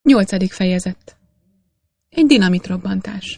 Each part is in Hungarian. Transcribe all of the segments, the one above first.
8. fejezet. Egy dinamitrobbantás.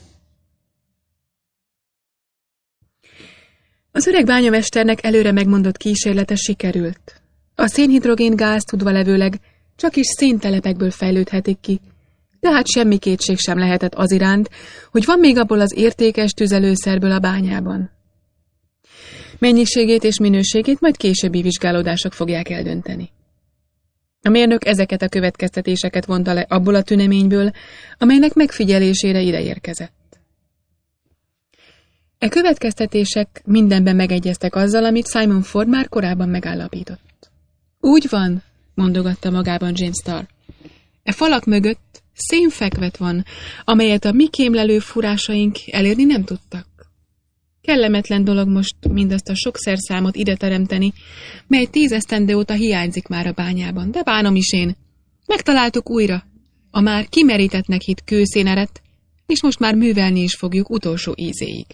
Az öreg bányamesternek előre megmondott kísérlete sikerült. A szénhidrogén gáz tudva levőleg csak is széntelepekből fejlődhetik ki, tehát semmi kétség sem lehetett az iránt, hogy van még abból az értékes tüzelőszerből a bányában. Mennyiségét és minőségét majd későbbi vizsgálódások fogják eldönteni. A mérnök ezeket a következtetéseket vonta le abból a tüneményből, amelynek megfigyelésére ideérkezett. E következtetések mindenben megegyeztek azzal, amit Simon Ford már korábban megállapított. Úgy van, mondogatta magában James Starr. E falak mögött szénfekvet van, amelyet a mi kémlelő furásaink elérni nem tudtak. Kellemetlen dolog most mindazt a sok szerszámot ide teremteni, mely 10 esztendő óta hiányzik már a bányában, de bánom is én. Megtaláltuk újra a már kimerítettnek hitt kőszéneret, és most már művelni is fogjuk utolsó ízéig.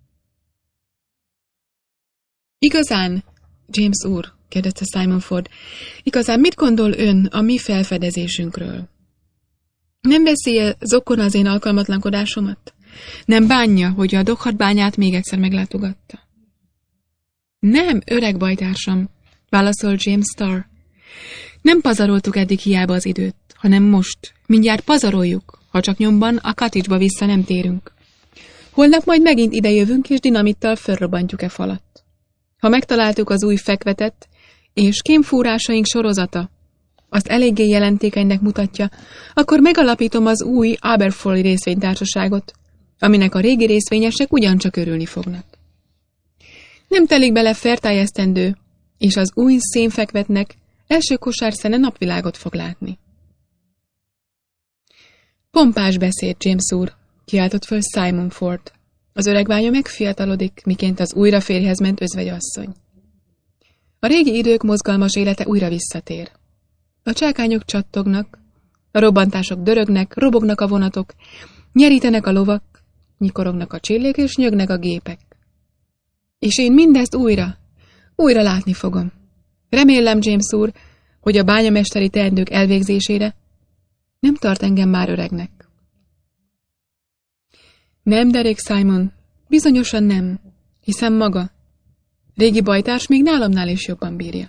Igazán, James úr, kérdezte Simon Ford, igazán mit gondol ön a mi felfedezésünkről? Nem veszi zokon az én alkalmatlankodásomat? Nem bánja, hogy a Doghart bányát még egyszer meglátogatta? Nem, öreg bajtársam, válaszolt James Starr. Nem pazaroltuk eddig hiába az időt, hanem most, mindjárt pazaroljuk, ha csak nyomban a cottage-ba vissza nem térünk. Holnap majd megint idejövünk, és dinamittal fölrobbantjuk falat. Ha megtaláltuk az új fekvetet, és kémfúrásaink sorozata azt eléggé jelentékenynek mutatja, akkor megalapítom az új Aberfoyle részvénytársaságot, aminek a régi részvényesek ugyancsak örülni fognak. Nem telik bele fertály esztendő, és az új szénfekvetnek első kosárszene napvilágot fog látni. Pompás beszéd, James úr, kiáltott föl Simon Ford. Az öreg bánya megfiatalodik, miként az újra férjhez ment özvegyasszony. A régi idők mozgalmas élete újra visszatér. A csákányok csattognak, a robbantások dörögnek, robognak a vonatok, nyerítenek a lovak, nyikorognak a csillék és nyögnek a gépek. És én mindezt újra látni fogom. Remélem, James úr, hogy a bányamesteri teendők elvégzésére nem tart engem már öregnek. Nem, derék Simon, bizonyosan nem, hiszen maga, régi bajtárs még nálamnál is jobban bírja.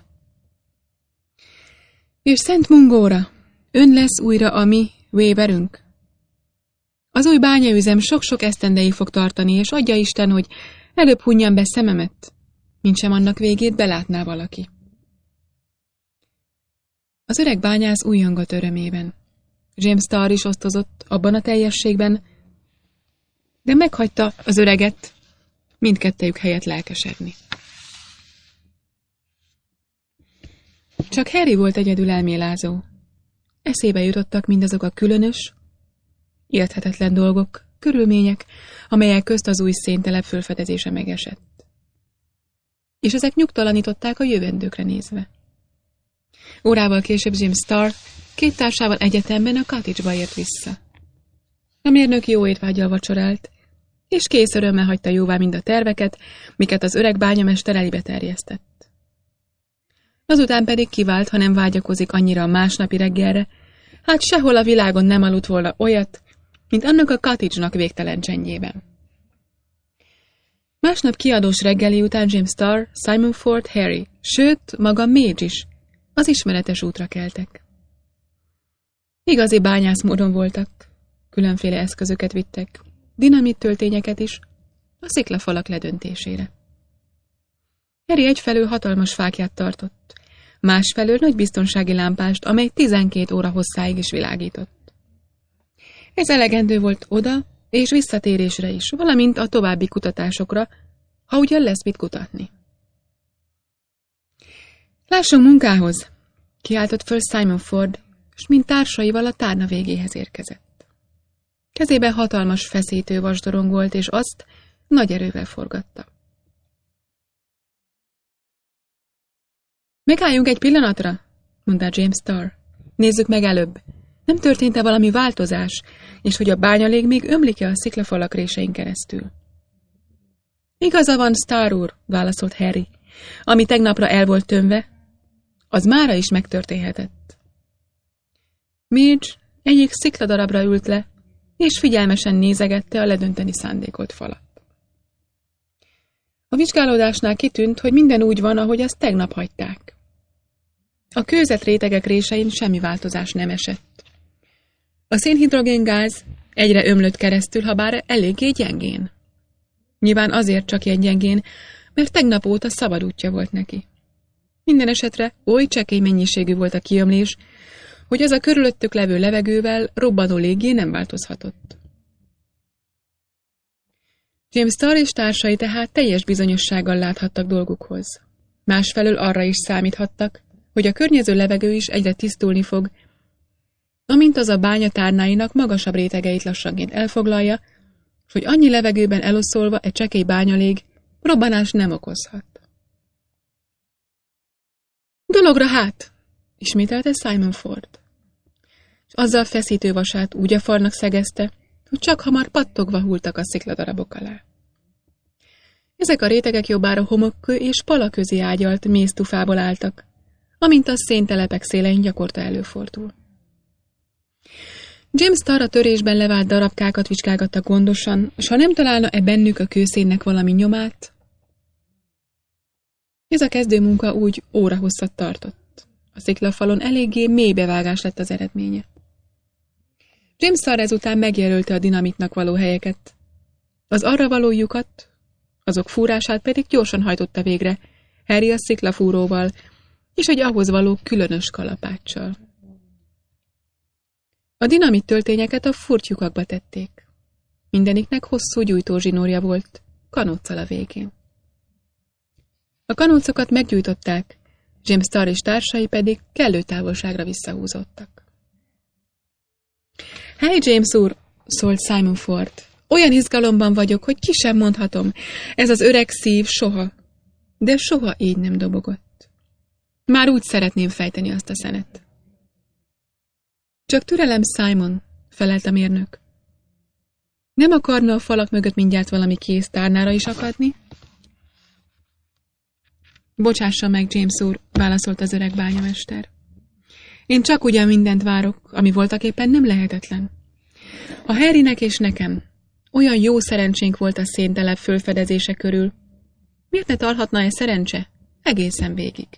És Szent Mungóra, ön lesz újra a mi Weberünk. Az új bányaüzem sok-sok esztendeig fog tartani, és adja Isten, hogy előbb hunjam be szememet, mintsem annak végét belátná valaki. Az öreg bányász újjongott örömében. James Starr is osztozott abban a teljességben, de meghagyta az öreget mindkettejük helyett lelkesedni. Csak Harry volt egyedül elmélázó. Eszébe jutottak mindazok a különös, érthetetlen dolgok, körülmények, amelyek közt az új széntelep fölfedezése megesett. És ezek nyugtalanították a jövendőkre nézve. Órával később James Starr 2 társával egyetemben a cottage-ba ért vissza. A mérnök jó étvággyal vacsorált, és kész örömmel hagyta jóvá mind a terveket, miket az öreg bányamester elébe terjesztett. Azután pedig kivált, ha nem vágyakozik annyira a másnapi reggelre, hát sehol a világon nem aludt volna olyat, mint annak a cottage-nak végtelen csendjében. Másnap kiadós reggeli után James Starr, Simon Ford, Harry, sőt, maga Madge is az ismeretes útra keltek. Igazi bányászmódon voltak, különféle eszközöket vittek, dinamit töltényeket is, a sziklafalak ledöntésére. Harry egyfelől hatalmas fáklyát tartott, másfelől nagy biztonsági lámpást, amely 12 óra hosszáig is világított. Ez elegendő volt oda és visszatérésre is, valamint a további kutatásokra, ha ugyan lesz mit kutatni. Lássunk munkához, kiáltott föl Simon Ford, s mint társaival a tárna végéhez érkezett. Kezében hatalmas feszítő vasdorong volt, és azt nagy erővel forgatta. Megálljunk egy pillanatra, mondta James Starr. Nézzük meg előbb. Nem történt-e valami változás, és hogy a bányalég még ömlik-e a sziklafalak résein keresztül? Igaza van, Starr úr, válaszolt Harry. Ami tegnapra el volt tömve, az mára is megtörténhetett. Madge egyik szikladarabra ült le, és figyelmesen nézegette a ledönteni szándékolt falat. A vizsgálódásnál kitűnt, hogy minden úgy van, ahogy azt tegnap hagyták. A kőzet rétegek résein semmi változás nem esett. A szénhidrogéngáz egyre ömlött keresztül, habár eléggé gyengén. Nyilván azért csak ilyen gyengén, mert tegnap óta szabad útja volt neki. Minden esetre oly csekély mennyiségű volt a kiömlés, hogy az a körülöttük levő levegővel robbanó léggé nem változhatott. James Starr és társai tehát teljes bizonyossággal láthattak dolgukhoz. Másfelől arra is számíthattak, hogy a környező levegő is egyre tisztulni fog, amint az a bánya tárnáinak magasabb rétegeit lassanként elfoglalja, és hogy annyi levegőben eloszolva egy csekély bányalég robbanás nem okozhat. Dologra hát! Ismételte Simon Ford. És azzal feszítő vasát úgy a falnak szegezte, hogy csak hamar pattogva hulltak a szikladarabok alá. Ezek a rétegek jobbára homokkő és pala közé ágyalt méztufából álltak, amint a széntelepek szélein gyakorta előfordul. James Starr a törésben levált darabkákat vizsgálgatta gondosan, s ha nem találna bennük a kőszénnek valami nyomát, ez a kezdőmunka úgy órahosszat tartott. A sziklafalon eléggé mély bevágás lett az eredménye. James Starr ezután megjelölte a dinamitnak való helyeket. Az arra való lyukat, azok fúrását pedig gyorsan hajtotta végre Harry a sziklafúróval és egy ahhoz való különös kalapáccsal. A dinamit töltényeket a furtlyukakba tették. Mindeniknek hosszú gyújtózsinórja volt, kanóccal a végén. A kanócokat meggyújtották, James Starr és társai pedig kellő távolságra visszahúzódtak. Hey, James úr, szólt Simon Ford. Olyan izgalomban vagyok, hogy ki sem mondhatom. Ez az öreg szív soha, de soha így nem dobogott. Már úgy szeretném fejteni azt a szenet. Csak türelem, Simon, felelt a mérnök. Nem akarna a falak mögött mindjárt valami kész tárnára is akadni? Bocsássa meg, James úr, válaszolt az öreg bányamester. Én csak ugyan mindent várok, ami voltaképpen nem lehetetlen. A Harrynek és nekem olyan jó szerencsénk volt a széntelep fölfedezése körül. Miért ne tarthatna-e szerencse egészen végig?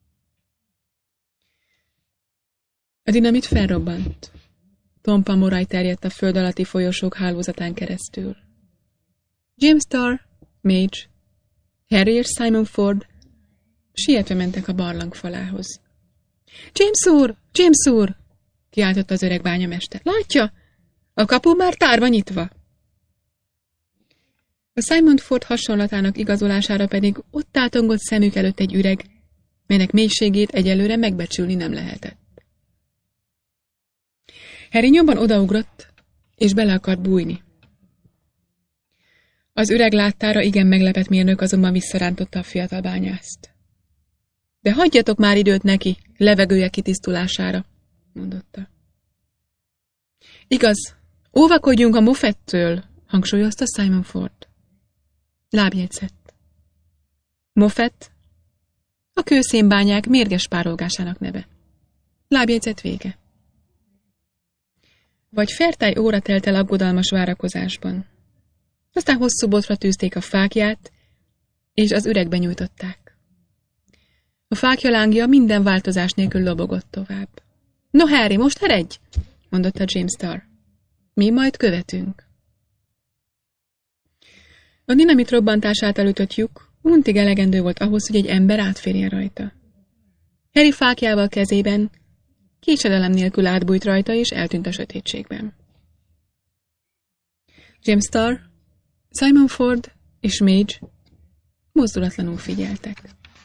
A dinamit felrobbant. Tompa moraj terjedt a föld alatti folyosók hálózatán keresztül. James Starr, Madge, Harry és Simon Ford sietve mentek a barlang falához. James úr! James úr! Kiáltott az öreg bányamester. Látja? A kapu már tárva nyitva. A Simon Ford hasonlatának igazolására pedig ott tátongott szemük előtt egy üreg, melynek mélységét egyelőre megbecsülni nem lehetett. Harry nyomban odaugrott, és bele akart bújni. Az üreg láttára igen meglepett mérnök azonban visszarántotta a fiatal bányászt. De hagyjatok már időt neki, levegője kitisztulására, mondotta. Igaz, óvakodjunk a Moffettől, hangsúlyozta Simon Ford. Lábjegyzett. Moffett, a kőszénbányák mérges párolgásának neve. Lábjegyzett vége. Vagy fertály óra telt el aggodalmas várakozásban. Aztán hosszú botra tűzték a fákját, és az üregbe nyújtották. A fákja lángja minden változás nélkül lobogott tovább. No, Harry, most eredj, mondotta James Starr. Mi majd követünk. A dinamit robbantását elütött lyuk untig elegendő volt ahhoz, hogy egy ember átférjen rajta. Harry fákjával kezében késedelem nélkül átbújt rajta, és eltűnt a sötétségben. James Starr, Simon Ford és Madge mozdulatlanul figyeltek.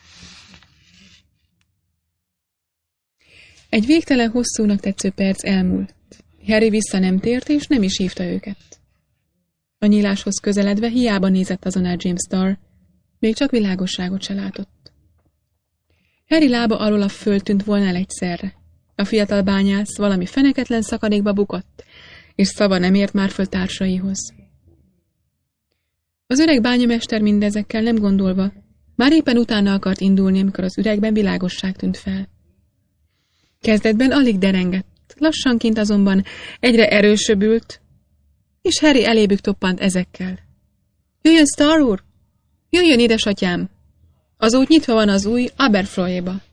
Egy végtelen hosszúnak tetsző perc elmúlt. Harry vissza nem tért, és nem is hívta őket. A nyíláshoz közeledve hiába nézett azon el James Starr, még csak világosságot se látott. Harry lába alól a föld tűnt volna el egyszerre. A fiatal bányász valami feneketlen szakadékba bukott, és szava nem ért már föl társaihoz. Az öreg bányamester mindezekkel nem gondolva, már éppen utána akart indulni, amikor az üregben világosság tűnt fel. Kezdetben alig derengett, Lassanként, lassanként azonban egyre erősödült, és Harry elébük toppant ezekkel. Jöjjön, Star úr! Jöjjön, édesatyám! Az út nyitva van az új Aberfroy-ba.